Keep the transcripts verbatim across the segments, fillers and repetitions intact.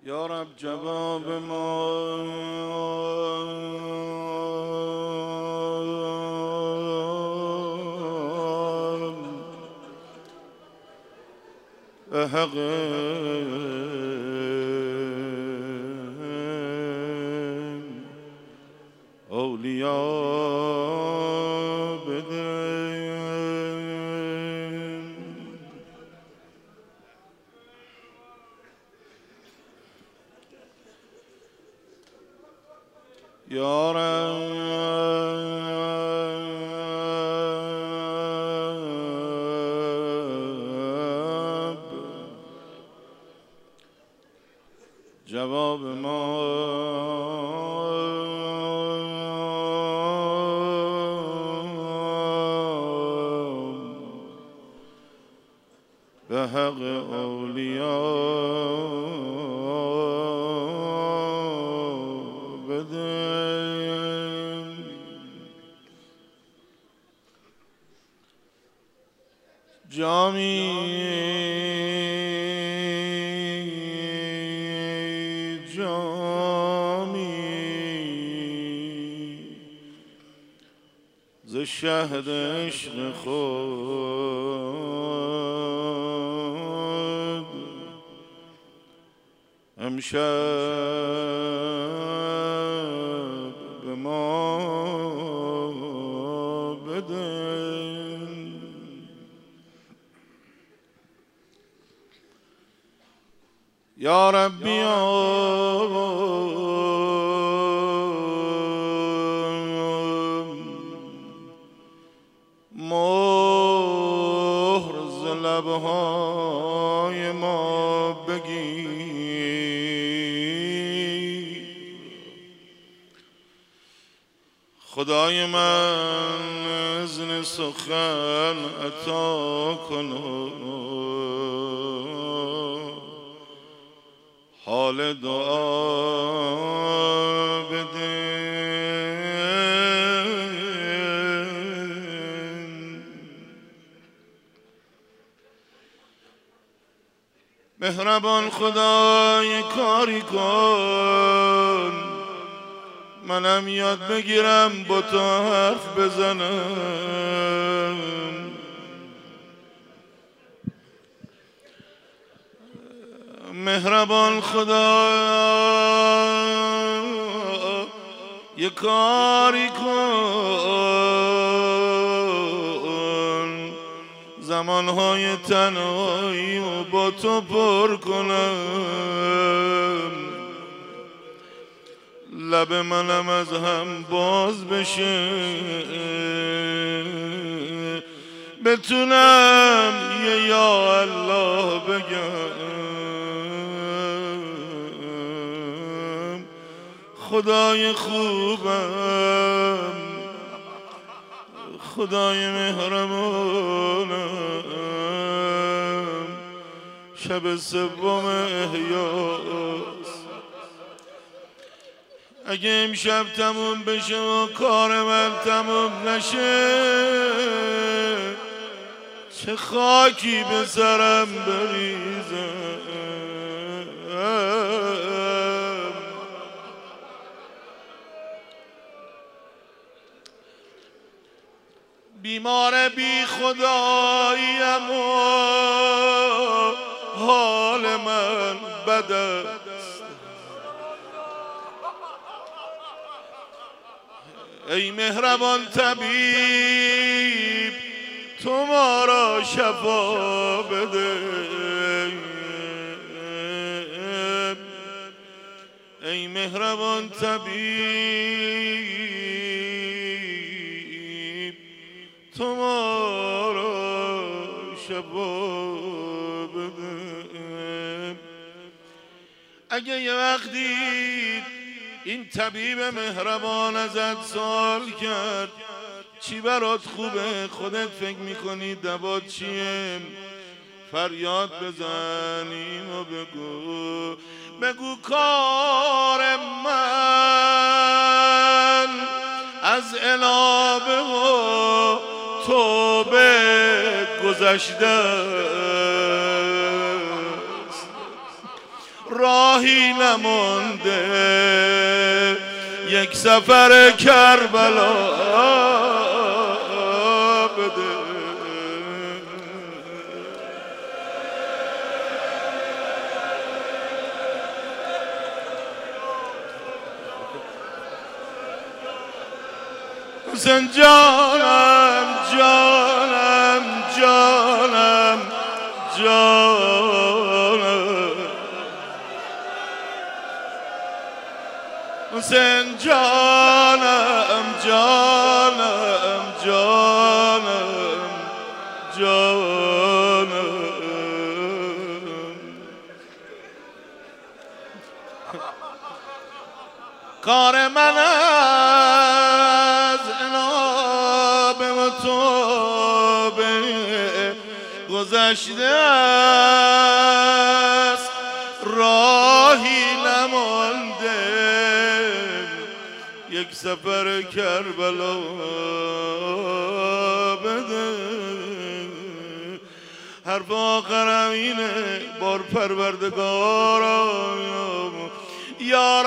یا رب جواب ما به حق اولیا بده. یا رب جواب ما به حق اولیا بده. جامی جامی ز شهد عشق خود امشب به ما بده. یا رب مهر ز لبهای ما بگیر. خدای من اذن سخن عطا کن، حال دعا بده. مهربان خدای کاری کن، منم یاد بگیرم با تو حرف بزنم. مهربان خدا یه کاری کن، زمانهای تنهایی رو با تو پر کنم. لب منم از هم باز بشه، بتونم یه یا الله بگم. خدای خوبم، خدای مهربانم، شب سوم احیاست. اگه امشب تموم بشه و کار من تموم نشه، چه خاکی به سرم بریزم. بیمار بی خداییم و حال من بد است. ای مهربان طبیب تو ما را شفا بده. ای مهربان طبیب تو ما را شفا بده. اگه یه وقتی این طبیب مهربان ازت سوال کرد چی برات خوبه، خودت فکر میکنی دوات چیه، فریاد بزنیم و بگو بگو کار من از انابه و توبه گذشته است. راهی نمونده یک سفر کربلا بده. حسین جانم جانم جانم جانم حسین جانم جانم جانم جانم کار من از اناب و توبه گذشته است راهی نمانده یک سفر کربلا بده. حرف آخرم اینه بار پروردگارم یا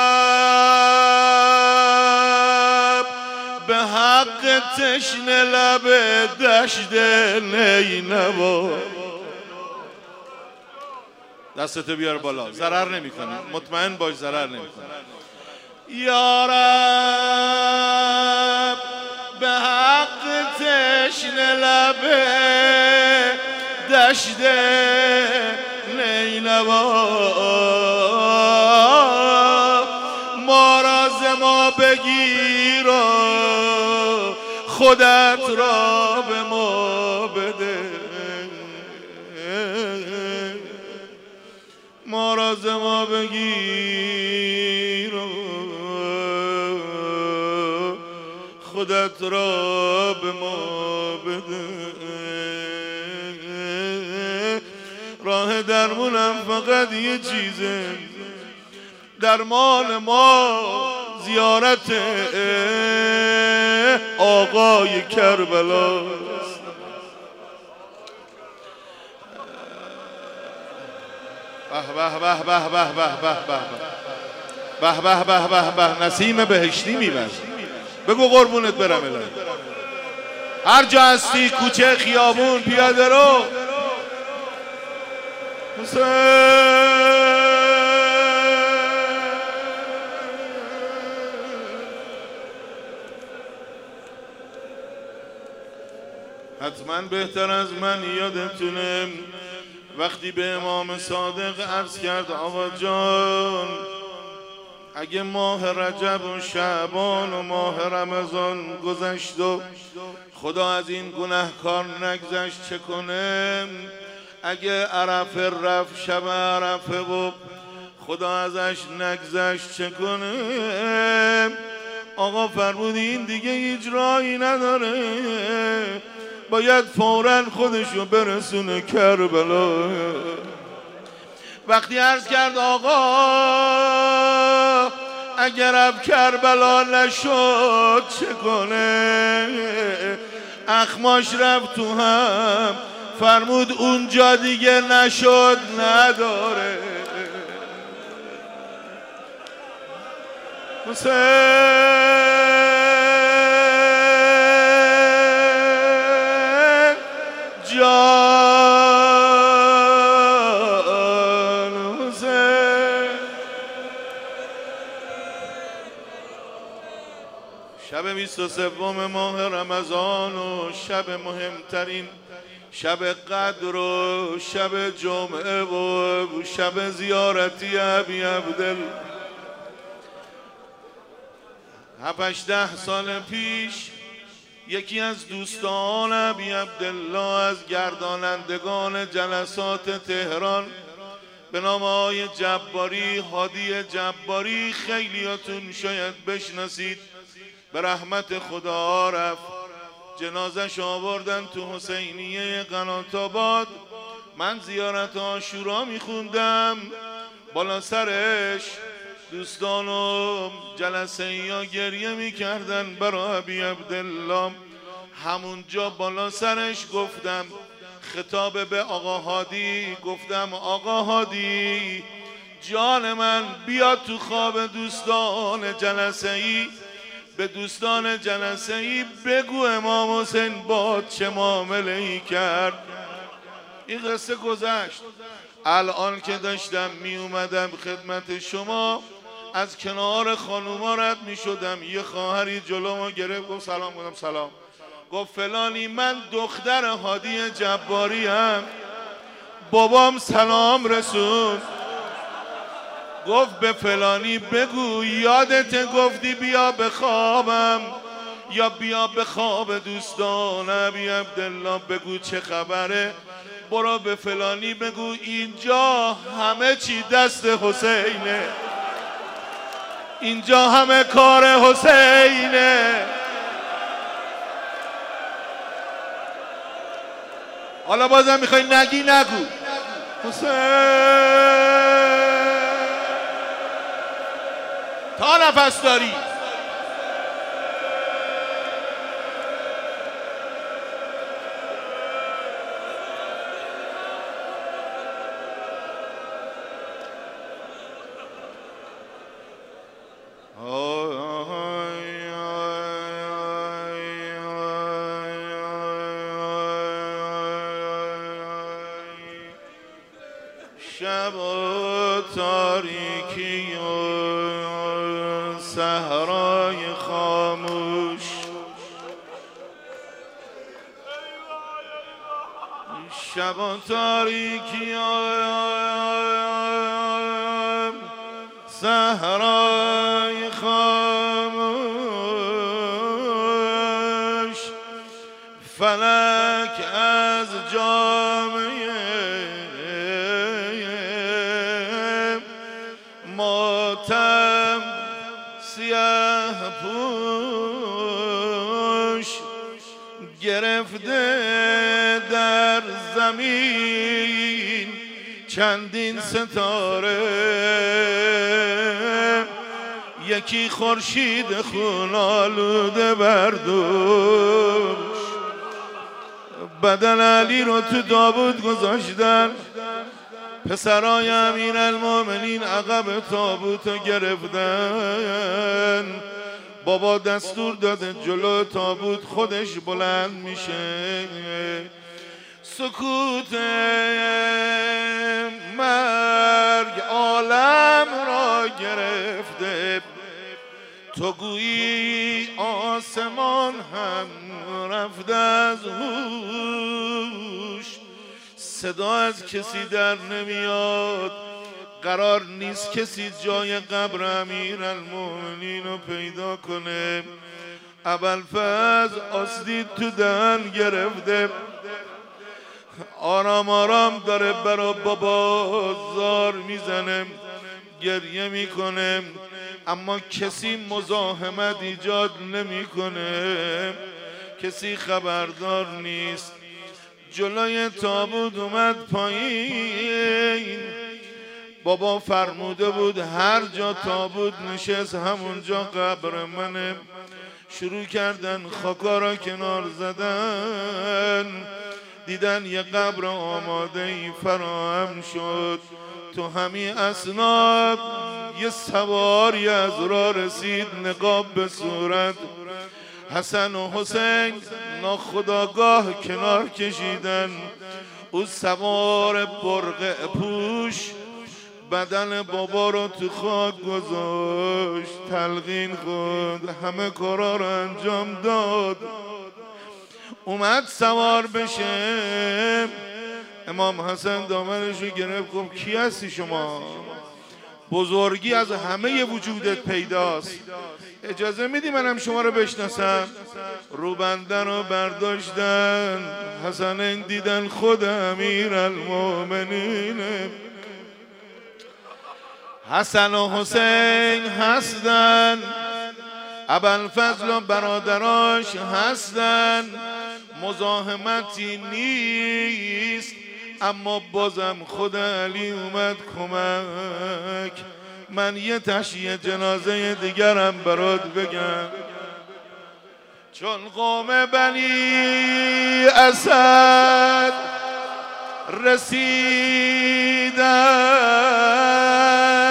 رب به حق تشنه لب دشت نینوا. دستتو بیار بالا ضرر نمیکنه مطمئن باش ضرر نمیکنه. یا رب به حق تشنه لب دشت نینوا ما را ز ما بگیر و خودت را به ما بده. ما را ز ما بگیر و خودت را به ما بده. راه درمونم فقط یه چیزه درمان ما زیارت آقای کربلاست. به به به به به به به به به به به به نسیم بهشتی میبر. بگو قربونت برم الهی. هر جا هستی کوچه خیابون پیاده رو حتما بهتر از من یادتونه وقتی به امام صادق عرض کرد آقا جان اگه ماه رجب و شعبان و ماه رمضان گذشت و خدا از این گناهکار نگذشت چه کنه؟ اگه عرفه رفت شب عرفه و خدا ازش نگذشت چه کنه؟ آقا فرمود این دیگه هیچ راهی نداره باید فوراً خودشو برسونه کربلا. وقتی عرض کرد آقا اگر اب کربلا نشد چه کنه؟ اخماش رفت تو هم فرمود اونجا دیگه نشد نداره. حسین جان حسین شب بیست و سوم ماه رمضان و شب مهمترین شب قدر و شب جمعه و شب زیارتی ابی عبدل هفت ده سال پیش یکی از دوستان ابی عبدالله از گردانندگان جلسات تهران به نام آقای جباری هادی جباری خیلیاتون شاید بشناسید به رحمت خدا رفت. جنازش آوردن تو حسینیه قنات آباد. من زیارت عاشورا میخوندم بالا سرش دوستان و جلسه ها گریه میکردن برای ابی عبدالله. همونجا بالا سرش گفتم خطاب به آقا هادی گفتم آقا هادی جان من بیا تو خواب دوستان جلسه ای، به دوستان جلسه ای بگو امام حسین با چه معامله ای کرد. این قصه گذشت. الان که داشتم می اومدم خدمت شما، از کنار خانوما رد می شدم، یه خواهری جلومو گرفت، گفت سلام. گفتم سلام. گفت فلانی من دختر هادی جباری ام، بابام سلام رسون. گفت به فلانی بگو یادت گفتی بیا به خوابم یا بیا به خواب دوستان ابی عبدالله، بگو چه خبره. برو به فلانی بگو اینجا همه چی دست حسینه، اینجا همه کار حسینه. حالا بازم میخوای نگی نگو. حسین تا نفس داری. شب و تاریکی و صحرای خاموش، شب و تاریکی و صحرای خاموش، فلک از جامعه ماتم سیاه پوش گرفته در زمین چندین ستاره، یکی خورشید خون آلوده بردوش، بدن علی رو تو تابوت گذاشتن، پسرای امیرالمومنین عقب تابوت گرفتن. بابا دستور داده جلو تابوت خودش بلند میشه. سکوت مرگ عالم را گرفته، تو گویی آسمان هم رفته از هوش. صدا از کسی در نمیاد، قرار نیست کسی جای قبر امیرالمومنین رو پیدا کنه. ابوالفضل آسدید تو دهن گرفته، آرام آرام داره برا بابا زار میزنه، گریه میکنه، اما کسی مزاحمت ایجاد نمیکنه، کسی خبردار نیست. جلوی تابوت اومد پایین، بابا فرموده بود هر جا تابوت نشست همونجا قبر منه. شروع کردن خاکا را کنار زدن، دیدن یه قبر آماده ای فراهم شد. تو همین اسناد یه سواری از راه رسید، نقاب به صورت، حسن و حسین ناخودآگاه کنار کشیدن. او سوار برقع پوش بدن بابا رو تو خاک گذاشت، تلقین خود همه کارا رو انجام داد. اومد سوار بشه، امام حسن دامنش رو گرفت، گفت کی هستی شما؟ بزرگی از همه وجودت پیداست، اجازه میدی منم شما رو بشناسم؟ روبنده رو برداشتن، حسنین دیدن خود امیرالمومنین. حسن و حسین هستن، ابوالفضل و برادراش هستن، مزاحمتی نیست، اما بازم خود علی اومد کمک. من یه تشییع جنازه دیگرم برات بگم. چون قوم بنی اسد رسیدن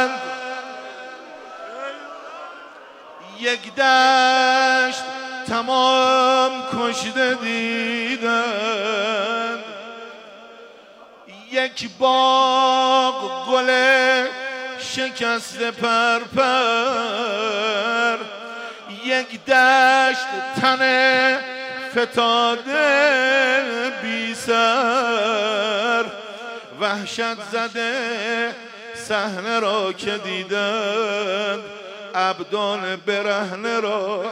یک دشت تمام کشته دیدن، یک باغ گل شکسته پرپر، یک دشت تن فتاده بی سر، وحشت زده صحنه را که دیدند، ابدان برهنه را.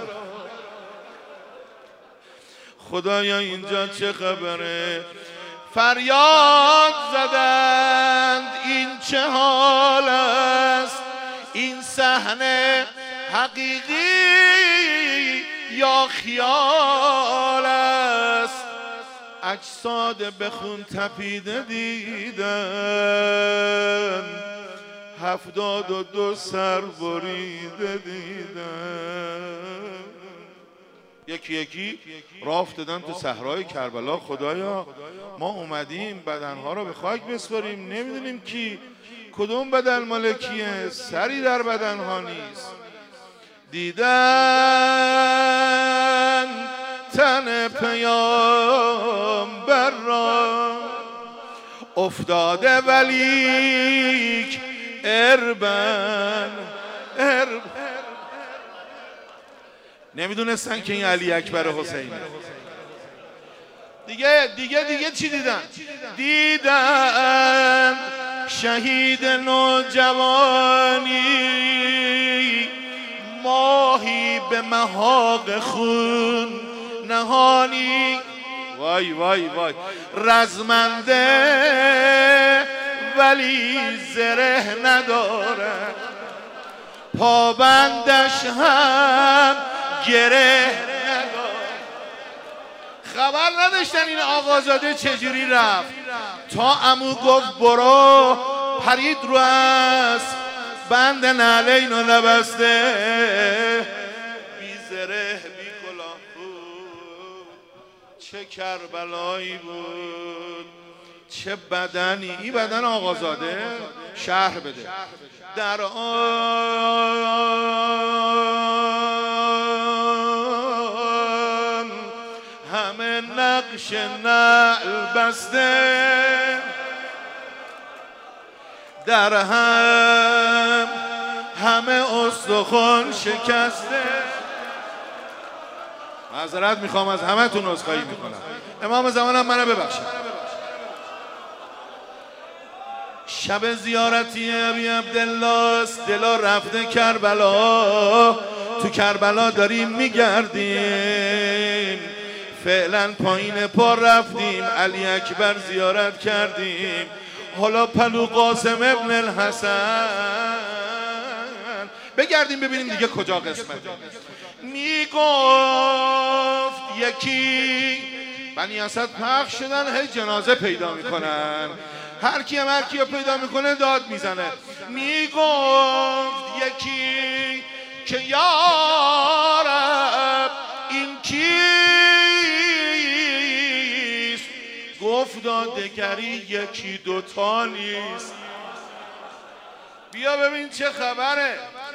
خدایا اینجا چه خبره؟ فریاد زدند این چه حال است؟ این صحنه حقیقی یا خیال است؟ اجساد به خون تپیده دیدن، هفتاد و دو سر بریده دیدن. یکی یکی راه افتادن تو صحرای کربلا. خدایا ما اومدیم بدنها رو به خاک بسپاریم، نمیدونیم کی کدوم بدن مال کیه، سری در بدنها نیست. دیدن تن پیامبر را افتاده ولیک اربن اربن. نمیدونستن که این علی اکبر حسینه. دیگه دیگه دیگه چی دیدن؟ دیدن شهید نوجوانی، ماهی به محاق خون نهانی. وای وای وای، رزمنده ولی زره نداره، پابندش هم گره نداره. خبر نداشتن این آقازاده چجوری رفت تا عمو گفت برو، پرید رو اسب، بند نعلین رو نبسته، بی زره بی کلاه بود. چه کربلایی بود، چه بدنی. این بدن آقازاده شهر بده. در آن همه نقش نعل بسته، در هم همه استخوان شکسته. معذرت میخوام از همه تون، عذرخواهی میکنم. امام زمانم منو ببخشید. شب زیارتی ابی عبدالله است، دلا رفته کربلا، تو کربلا داریم میگردیم. فعلا پایین پا رفتیم، علی اکبر زیارت کردیم، حالا پلو قاسم ابن الحسن بگردیم ببینیم دیگه کجا قسمته. میگفت یکی بنی اسد پخش شدن، هی جنازه پیدا میکنن، هر کی هم هر کی رو پیدا میکنه داد میزنه. میگفت یکی که یا رب این کیست؟ گفت دادگری یکی دوتا نیست. بیا ببین چه خبره.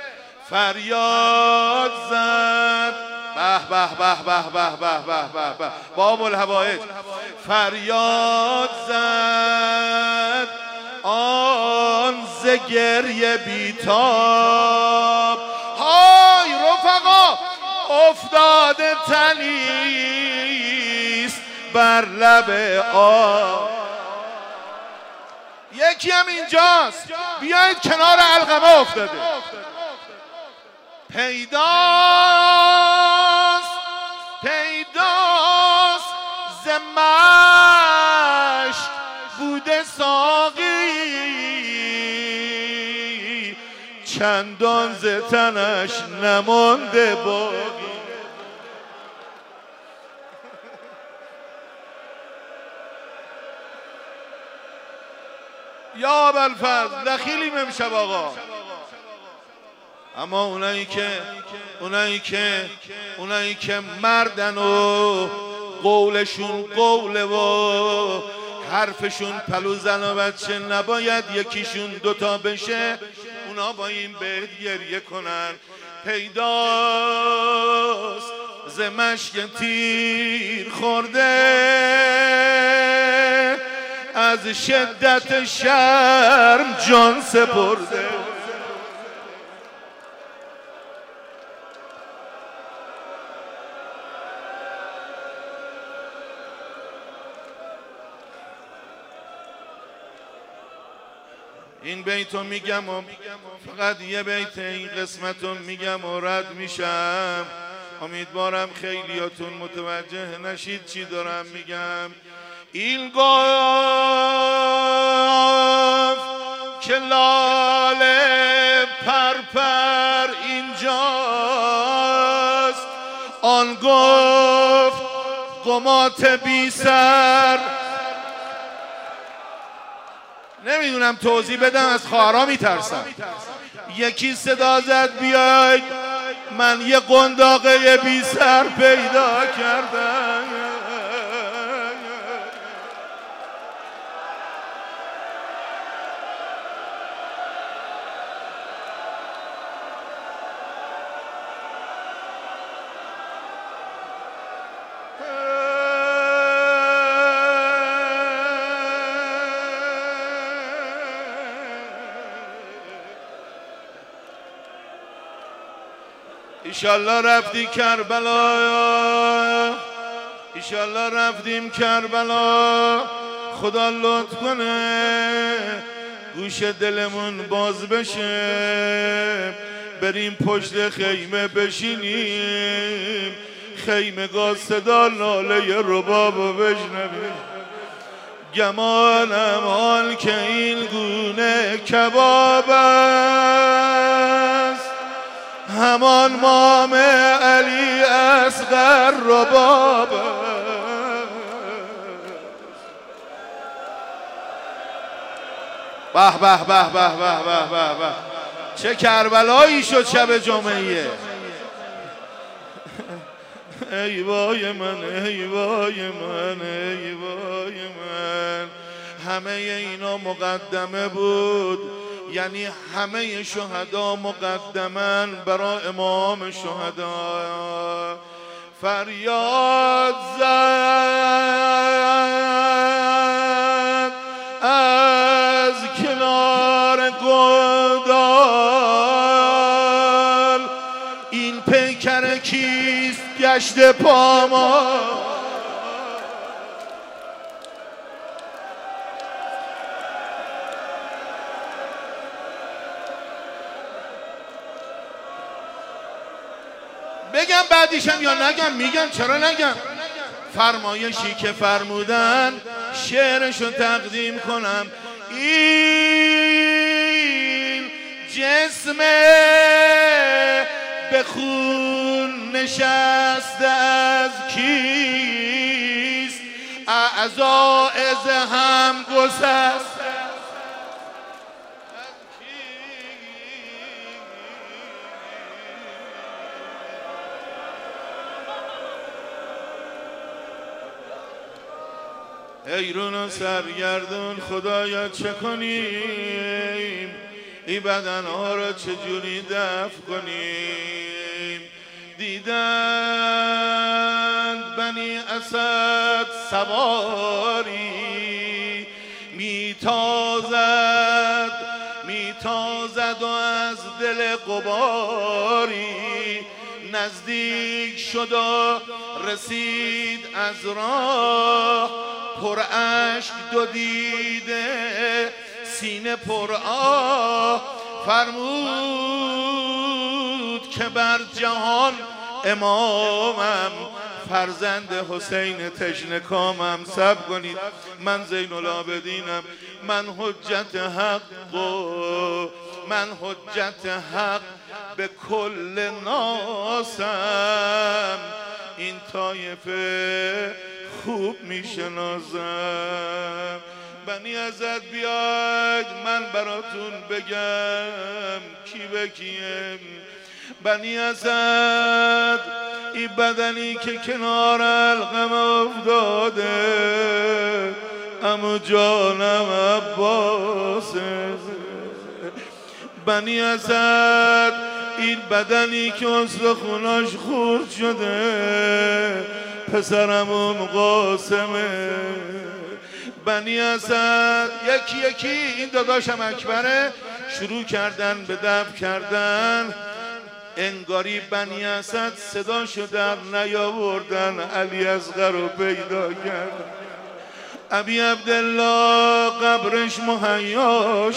فریاد زد به به به به به به به به به باب الهوایج. فریاد زد آن ز گریه بیتاب، های رفقا افتاده تنیست بر لب آب. یکی هم اینجاست، بیایید کنار علقمه افتاده. پیداست پیداست ز مشک بوده ساقی، چندان ز تنش نمانده باقی. یا ابوالفضل دخیلیم امشب آقا. اما اونایی که اونایی که اونایی که مردن و قولشون قوله و حرفشون پلو زن و بچه نباید یکیشون دوتا بشه، اونا با این بهت گریه کنن. پیداست ز مشک تیر خورده از شدت شرم جان سپرده. این بیتو میگم و فقط یه بیت این قسمتو میگم و رد میشم. امیدوارم خیلیاتون متوجه نشید چی دارم میگم. این گفت که لاله پرپر اینجاست، آن گفت قمات بی سر. نمیدونم توضیح بدم، از خواهرها میترسم. یکی صدا زد بیاید من یه قنداقه بی سر پیدا کردم. ایشالله رفتی کربلا، ایشالله رفتیم کربلا. خدا لطف کنه گوش دلمون باز بشه، بریم پشت خیمه بشینیم، خیمه گاه صدا لاله ربابو بشنویم. گمانم حال که این گونه کباب است، همان مام علی اصغر رباب است. به به به به به به به به، چه کربلایی شد شب جمعه. ای وای من، ای وای من، ای وای من. همه اینا مقدمه بود، یعنی همه شهدا مقدمن برای امام شهدا. فریاد زد از کنار گودال، این پیکر کیست گشت پامال. بگم بعدیشم یا نگم؟ میگم، چرا نگم. فرمایشی که فرمودن شعرشو تقدیم کنم. این جسم به خون نشسته از کیست، اعضاء ز هم گسست. ای رون سرگردون خدایا چه کنیم، این بدنها را چجوری دفع کنیم. دیدند بنی اسد سواری میتازد میتازد و از دل غباری. نزدیک شد و رسید از راه، پر اشک دو دیده سینه پر آه. فرمود که بر جهان امامم، فرزند حسین تشنه کامم. صبر کنید، من زین العابدینم، من حجت حق و من حجت حق به کل ناسم. این طایفه خوب میشناسم. بنی ازد بیاید من براتون بگم کی به کیم. بنی ازد این بدنی که کنار القم افتاده، عمو جانم عباسه. بنی اسد این بدنی که استخوناش خورد شده پسرمون قاسمه. بنی اسد یکی یکی این داداشم اکبره شروع کردن به دفع کردن. انگاری بنی اسد صداشو در نیاوردن، علی اصغر رو پیدا کردن. ابی عبدالله قبرش مهیا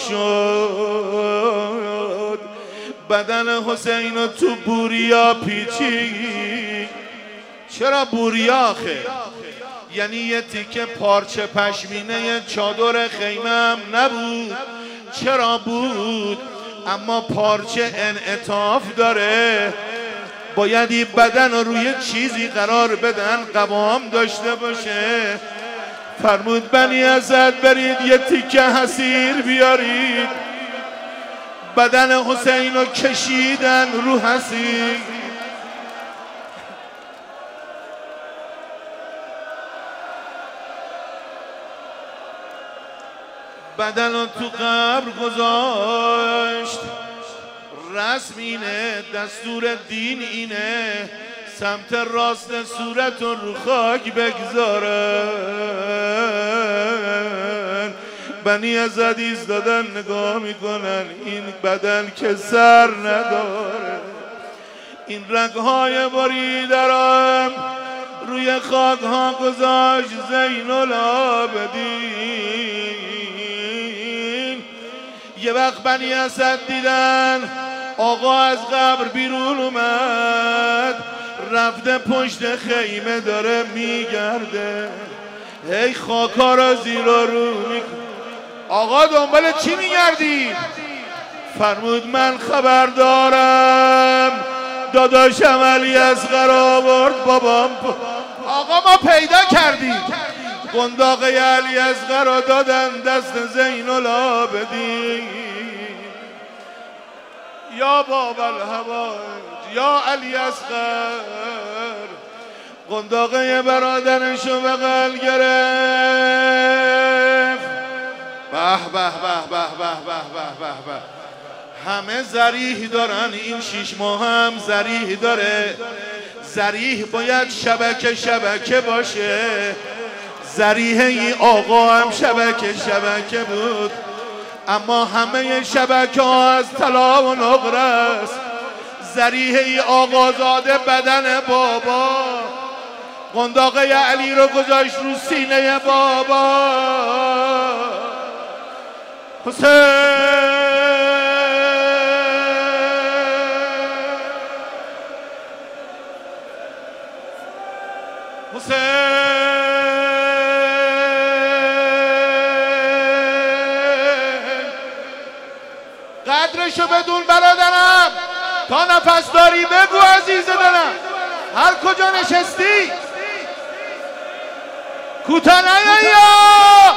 شد، بدن حسین رو تو بوریا پیچید. چرا بوریا آخه؟ یعنی یه تیکه پارچه پشمینه چادر خیمه هم نبود. چرا بود؟ اما پارچه انعطاف داره، باید این بدن رو روی چیزی قرار بدن قوام داشته باشه. فرمود بنی اسد برید یه تیکه حسیر بیارید. بدن حسین رو کشیدن رو حسیر. بدن رو تو قبر گذاشت. رسم اینه، دستور دین اینه، سمت راست صورت رو خاک بگذارن. بنی اسد ایستادن نگاه میکنن، این بدن که سر نداره، این رگهای بریده را روی خاک ها گذاشت زین العابدین. یه وقت بنی اسد دیدن آقا از قبر بیرون اومد، رفته پشت خیمه داره میگرده، هی خاکا را زیرا رو میکنه. آقا دنبال چی میگردی؟ فرمود من خبر دارم داداشم علی اصغر آورد بابام. آقا ما پیدا کردیم. قنداق علی اصغر را دادن دست زین العابدین. یا باب الحوائج یا علی اصغر. قنداقه برادرشو بغل گرفت. به به به به به به به به. همه ذریح دارن، این شیش ماه هم ذریح داره. ذریح باید شبکه شبکه باشه. ذریح این آقا هم شبکه شبکه بود، اما همه شبکه ها از طلا و نقره است. ذریح این آقازاده بدن بابا. قنداقه علی رو گذاشت رو سینه بابا. حسین حسین قدرشو بدون برادرم، تا نفس داری بگو عزیز دلم، هر کجا نشستی کوتاه نیا.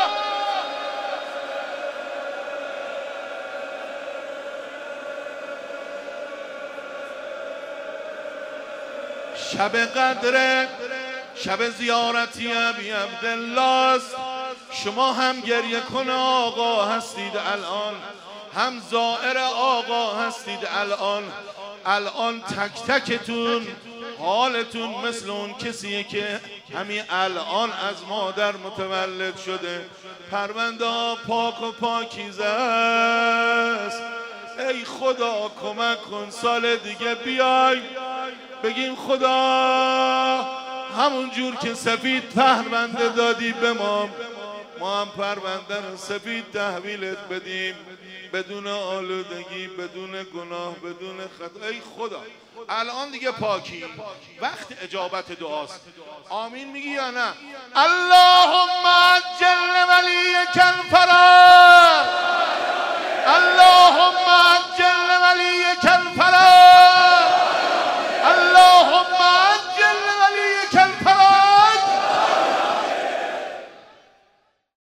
شب قدر شب زیارتی ابی عبدالله است. شما هم گریه کن آقا هستید الان، هم زائر آقا هستید الان. الان تک تکتون حالتون مثل اون کسیه که همین الان از مادر متولد شده. پرونده پاک و پاکیزه است. ای خدا کمک کن سال دیگه بیای بگیم خدا همون جور که سفید پرونده دادی به ما، ما هم پرونده رو سفید تحویلت بدیم، بدون آلودگی، بدون گناه، بدون خطا. ای خدا الان دیگه پاکی، وقت اجابت دعاست. آمین میگی یا نه؟ اللهم عجل ولیک الفرج، اللهم